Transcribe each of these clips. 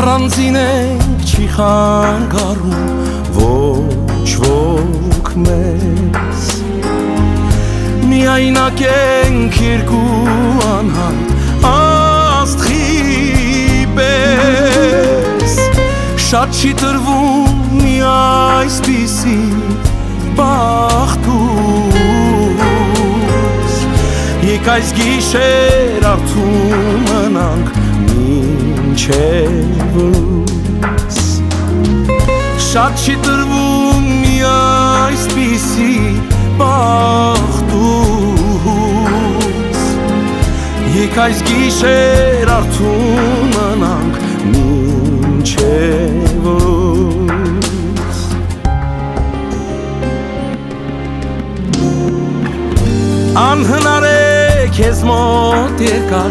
առանձին ենք չի խանգարում ոչ ոք մեզ միայնակ ենք երկու անհայտ աստղի պես շատ չի տրվում մի այսպիսի բախտուս եկ այս գիշեր արթուն մնանք մինչև լույս շատ չի տրվում մի այսպիսի բախտուս եկ այս գիշեր արթուն մնանք մինչև լույս անհնար է քեզ մոտ երկար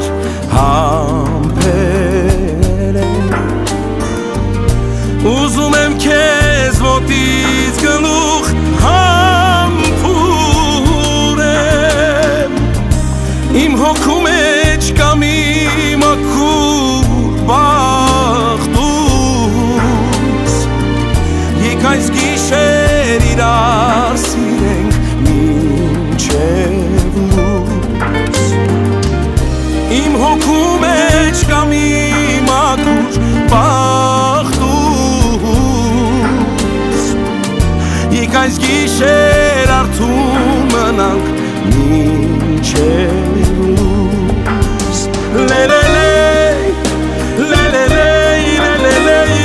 համբերել ուզում եմ քեզ մոտից գլուխ համբուրեմ իմ հոգու մեջ կա մի մաքուր բախտուս եկ այս գիշեր իրար սիրենք մինչև լույս իմ հոգու մեջ կա մի մաքուր բախտուս եկ այս գիշեր արթուն մնանք մինչև լույս լելելեյ լելելեյ լելելեյ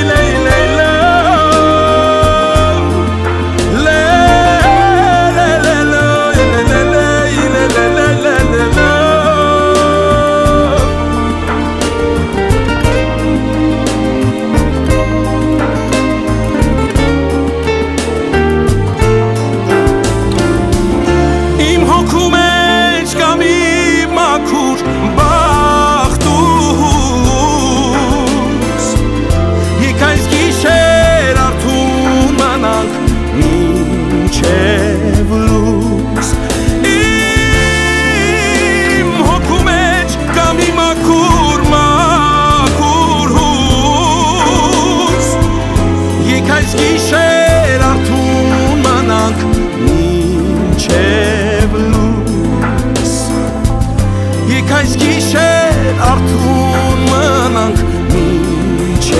այս գիշեր արթուն մնանք մինչև լույս եկ այս գիշեր արթուն մնանք մինչև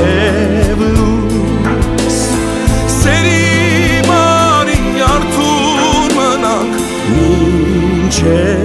լույս սերի մարի արթուն մնանք մինչև